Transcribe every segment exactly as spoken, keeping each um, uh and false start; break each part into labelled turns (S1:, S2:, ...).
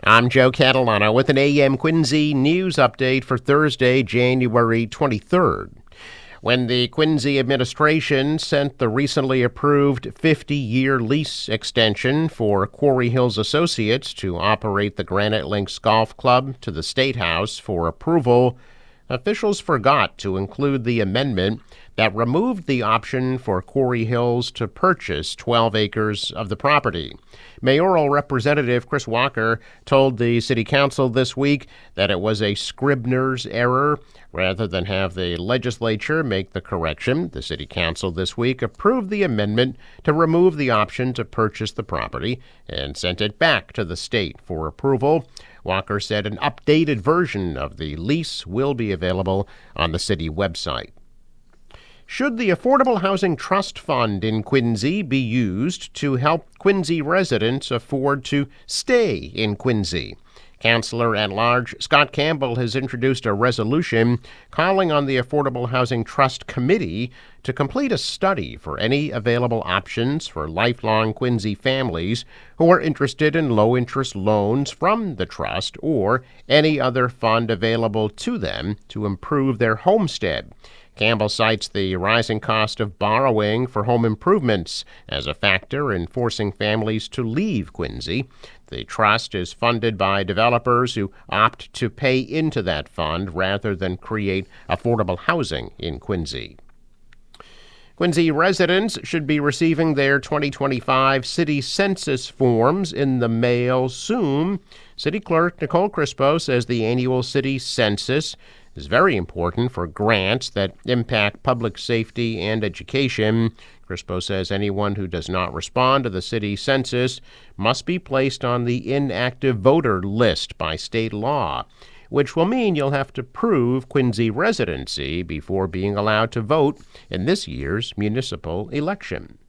S1: I'm Joe Catalano with an A M Quincy news update for Thursday, January twenty-third. When the Quincy administration sent the recently approved fifty-year lease extension for Quarry Hills Associates to operate the Granite Links Golf Club to the State House for approval, officials forgot to include the amendment that removed the option for Quarry Hills to purchase twelve acres of the property. Mayoral Representative Chris Walker told the City Council this week that it was a Scribner's error. Rather than have the legislature make the correction, the City Council this week approved the amendment to remove the option to purchase the property and sent it back to the state for approval. Walker said an updated version of the lease will be available on the city website. Should the Affordable Housing Trust Fund in Quincy be used to help Quincy residents afford to stay in Quincy? Councilor at Large Scott Campbell has introduced a resolution calling on the Affordable Housing Trust Committee to complete a study for any available options for lifelong Quincy families who are interested in low-interest loans from the trust or any other fund available to them to improve their homestead. Campbell cites the rising cost of borrowing for home improvements as a factor in forcing families to leave Quincy. The trust is funded by developers who opt to pay into that fund rather than create affordable housing in Quincy. Quincy residents should be receiving their twenty twenty-five city census forms in the mail soon. City Clerk Nicole Crispo says the annual city census is very important for grants that impact public safety and education. Crispo says anyone who does not respond to the city census must be placed on the inactive voter list by state law, which will mean you'll have to prove Quincy residency before being allowed to vote in this year's municipal election.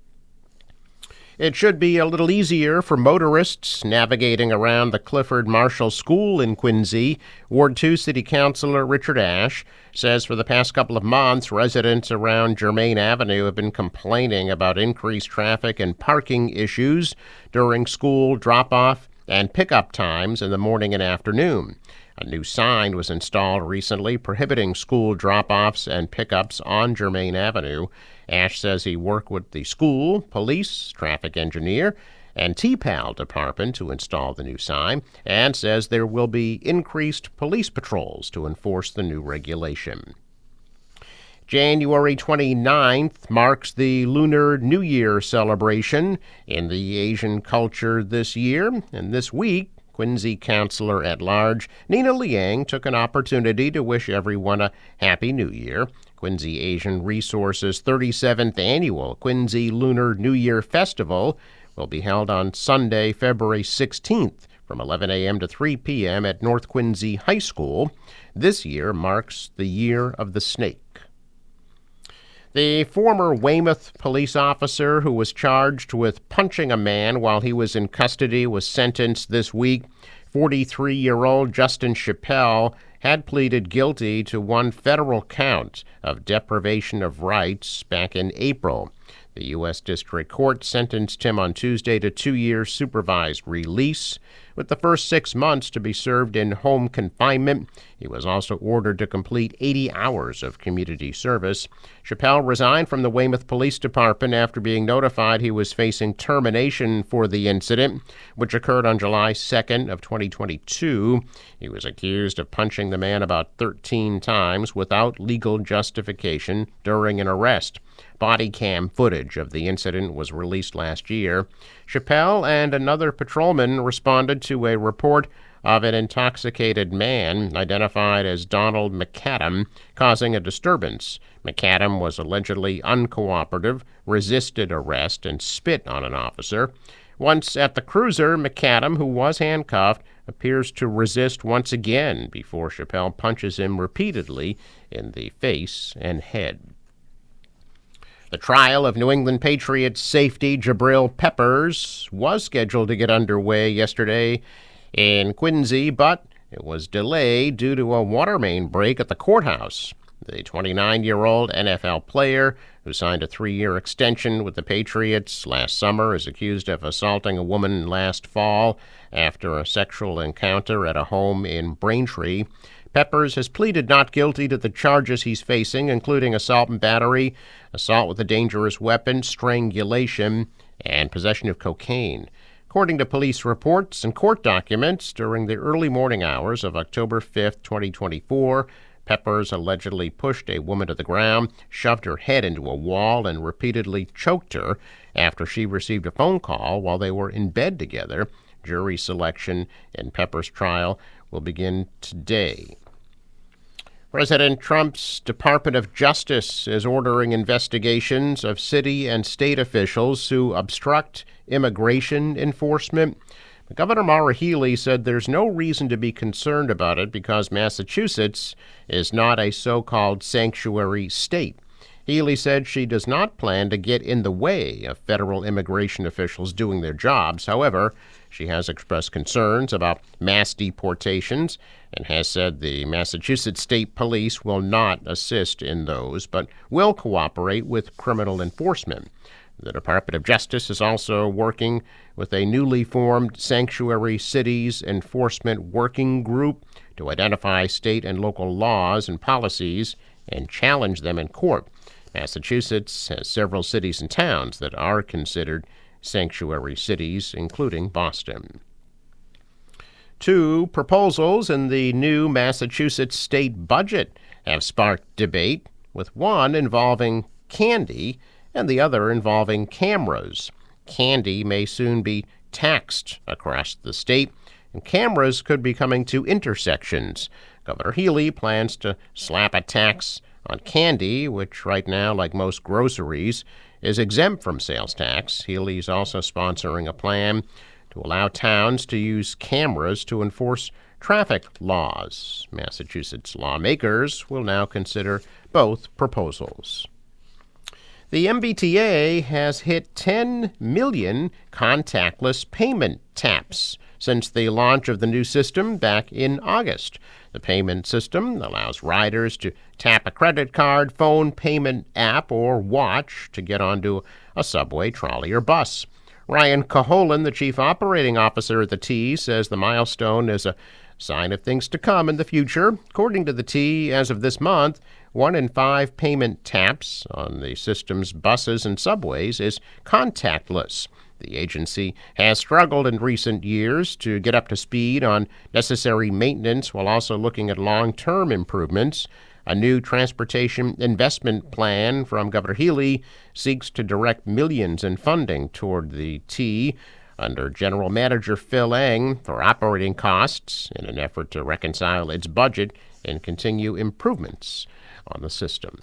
S1: It should be a little easier for motorists navigating around the Clifford Marshall School in Quincy. Ward two City Councilor Richard Ashe says for the past couple of months, residents around Germain Avenue have been complaining about increased traffic and parking issues during school drop-off and pickup times in the morning and afternoon. A new sign was installed recently prohibiting school drop-offs and pickups on Germain Avenue. Ashe says he worked with the school, police, traffic engineer, and T PAL department to install the new sign, and says there will be increased police patrols to enforce the new regulation. January twenty-ninth marks the Lunar New Year celebration in the Asian culture this year, and this week, Quincy Councilor at Large Nina Liang took an opportunity to wish everyone a Happy New Year. Quincy Asian Resources' thirty-seventh Annual Quincy Lunar New Year Festival will be held on Sunday, February sixteenth from eleven a.m. to three p.m. at North Quincy High School. This year marks the Year of the Snake. The former Weymouth police officer who was charged with punching a man while he was in custody was sentenced this week. forty-three-year-old Justin Chappelle had pleaded guilty to one federal count of deprivation of rights back in April. The U S District Court sentenced him on Tuesday to two years supervised release, with the first six months to be served in home confinement. He was also ordered to complete eighty hours of community service. Chappelle resigned from the Weymouth Police Department after being notified he was facing termination for the incident, which occurred on July second of twenty twenty-two. He was accused of punching the man about thirteen times without legal justification during an arrest. Body cam footage of the incident was released last year. Chappelle and another patrolman responded to a report of an intoxicated man identified as Donald McAdam causing a disturbance. McAdam was allegedly uncooperative, resisted arrest, and spit on an officer. Once at the cruiser, McAdam, who was handcuffed, appears to resist once again before Chappelle punches him repeatedly in the face and head. The trial of New England Patriots safety Jabril Peppers was scheduled to get underway yesterday in Quincy, but it was delayed due to a water main break at the courthouse. The twenty-nine-year-old N F L player who signed a three-year extension with the Patriots last summer is accused of assaulting a woman last fall after a sexual encounter at a home in Braintree. Peppers has pleaded not guilty to the charges he's facing, including assault and battery, assault with a dangerous weapon, strangulation, and possession of cocaine. According to police reports and court documents, during the early morning hours of October fifth, twenty twenty-four, Peppers allegedly pushed a woman to the ground, shoved her head into a wall, and repeatedly choked her after she received a phone call while they were in bed together. Jury selection in Peppers' trial will begin today. President Trump's Department of Justice is ordering investigations of city and state officials who obstruct immigration enforcement. Governor Maura Healey said there's no reason to be concerned about it because Massachusetts is not a so-called sanctuary state. Healey said she does not plan to get in the way of federal immigration officials doing their jobs. However, she has expressed concerns about mass deportations and has said the Massachusetts State Police will not assist in those, but will cooperate with criminal enforcement. The Department of Justice is also working with a newly formed Sanctuary Cities Enforcement Working Group to identify state and local laws and policies and challenge them in court. Massachusetts has several cities and towns that are considered sanctuary cities, including Boston. Two proposals in the new Massachusetts state budget have sparked debate, with one involving candy and the other involving cameras. Candy may soon be taxed across the state, and cameras could be coming to intersections. Governor Healey plans to slap a tax on candy, which right now, like most groceries, is exempt from sales tax. Healey's also sponsoring a plan to allow towns to use cameras to enforce traffic laws. Massachusetts lawmakers will now consider both proposals. The M B T A has hit ten million contactless payment taps since the launch of the new system back in August. The payment system allows riders to tap a credit card, phone payment app, or watch to get onto a subway, trolley, or bus. Ryan Caholen, the chief operating officer at the T, says the milestone is a sign of things to come in the future. According to the T, as of this month, one in five payment taps on the system's buses and subways is contactless. The agency has struggled in recent years to get up to speed on necessary maintenance while also looking at long-term improvements. A new transportation investment plan from Governor Healey seeks to direct millions in funding toward the T under General Manager Phil Eng for operating costs in an effort to reconcile its budget and continue improvements on the system.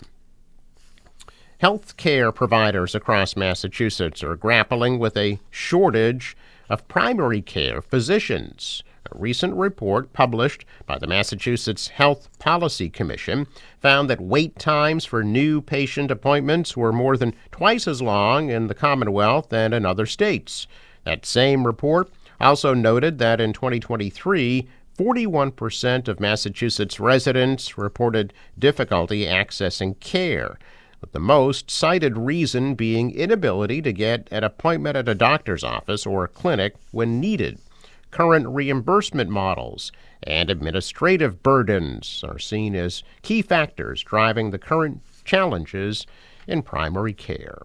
S1: Health care providers across Massachusetts are grappling with a shortage of primary care physicians. A recent report published by the Massachusetts Health Policy Commission found that wait times for new patient appointments were more than twice as long in the Commonwealth and in other states. That same report also noted that in twenty twenty-three, forty-one percent of Massachusetts residents reported difficulty accessing care, with the most cited reason being inability to get an appointment at a doctor's office or a clinic when needed. Current reimbursement models and administrative burdens are seen as key factors driving the current challenges in primary care.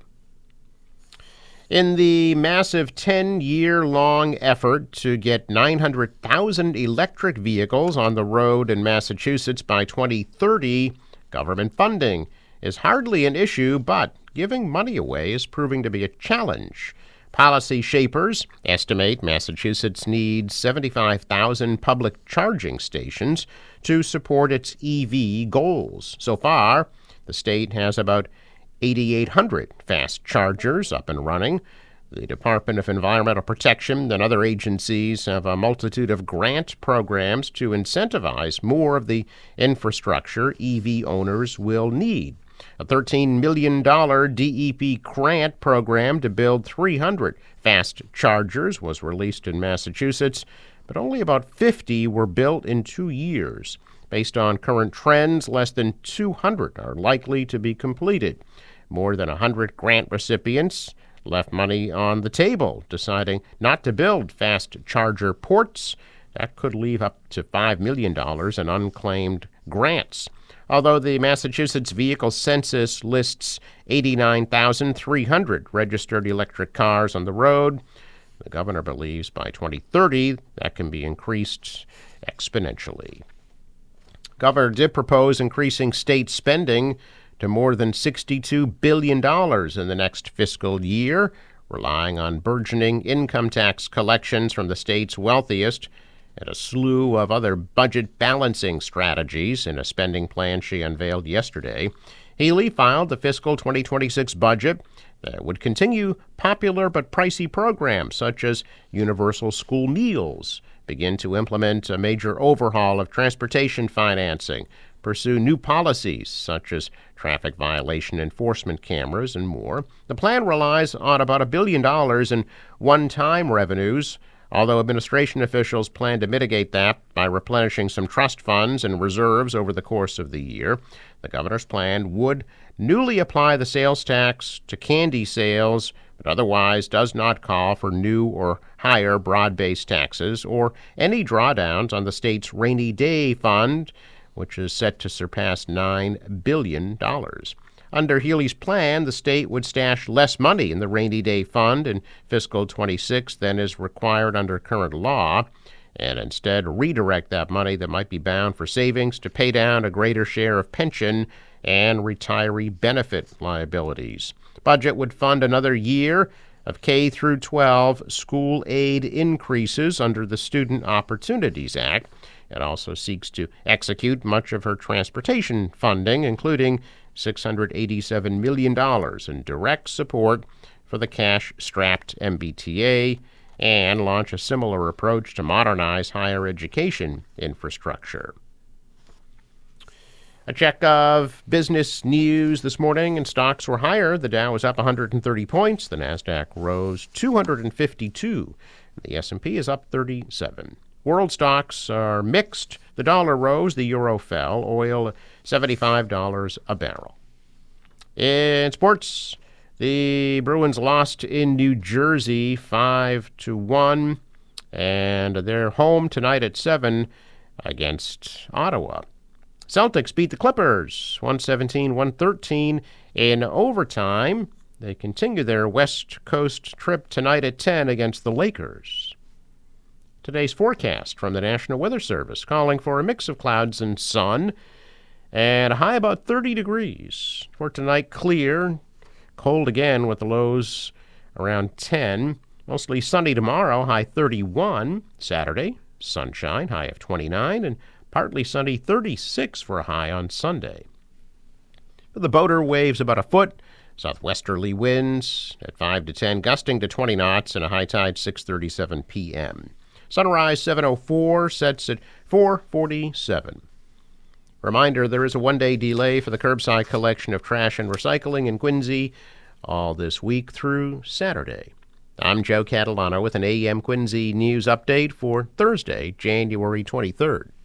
S1: In the massive ten-year-long effort to get nine hundred thousand electric vehicles on the road in Massachusetts by twenty thirty, government funding is hardly an issue, but giving money away is proving to be a challenge. Policy shapers estimate Massachusetts needs seventy-five thousand public charging stations to support its E V goals. So far, the state has about eighty-eight hundred fast chargers up and running. The Department of Environmental Protection and other agencies have a multitude of grant programs to incentivize more of the infrastructure E V owners will need. A thirteen million dollars D E P grant program to build three hundred fast chargers was released in Massachusetts, but only about fifty were built in two years. Based on current trends, less than two hundred are likely to be completed. More than one hundred grant recipients left money on the table, deciding not to build fast charger ports. That could leave up to five million dollars in unclaimed grants. Although the Massachusetts Vehicle Census lists eighty-nine thousand three hundred registered electric cars on the road, the governor believes by twenty thirty that can be increased exponentially. Governor did propose increasing state spending to more than sixty-two billion dollars in the next fiscal year, relying on burgeoning income tax collections from the state's wealthiest and a slew of other budget balancing strategies in a spending plan she unveiled yesterday. Healey filed the fiscal twenty twenty-six budget that would continue popular but pricey programs such as universal school meals, begin to implement a major overhaul of transportation financing, pursue new policies such as traffic violation enforcement cameras, and more. The plan relies on about a billion dollars in one-time revenues, although administration officials plan to mitigate that by replenishing some trust funds and reserves over the course of the year. The governor's plan would newly apply the sales tax to candy sales, but otherwise does not call for new or higher broad-based taxes or any drawdowns on the state's rainy day fund, which is set to surpass nine billion dollars. Under Healey's plan, the state would stash less money in the rainy day fund in fiscal twenty-six than is required under current law, and instead redirect that money that might be bound for savings to pay down a greater share of pension and retiree benefit liabilities. Budget would fund another year of K through twelve school aid increases under the Student Opportunities Act. It also seeks to execute much of her transportation funding, including six hundred eighty-seven million dollars in direct support for the cash-strapped M B T A, and launch a similar approach to modernize higher education infrastructure. A check of business news this morning, and stocks were higher. The Dow was up one hundred thirty points. The Nasdaq rose two hundred fifty-two. The S and P is up thirty-seven. World stocks are mixed. The dollar rose, the euro fell. Oil, seventy-five dollars a barrel. In sports, the Bruins lost in New Jersey five to one, and they're home tonight at seven against Ottawa. Celtics beat the Clippers one seventeen to one thirteen in overtime. They continue their West Coast trip tonight at ten against the Lakers. Today's forecast from the National Weather Service calling for a mix of clouds and sun and a high about thirty degrees. For tonight, clear, cold again with the lows around ten. Mostly sunny tomorrow, high thirty-one. Saturday, sunshine, high of twenty-nine, and partly sunny thirty-six for a high on Sunday. For the boater, waves about a foot. Southwesterly winds at five to ten, gusting to twenty knots, and a high tide six thirty-seven p.m. Sunrise seven oh four, sets at four forty-seven. Reminder, there is a one-day delay for the curbside collection of trash and recycling in Quincy, all this week through Saturday. I'm Joe Catalano with an A M Quincy news update for Thursday, January twenty-third.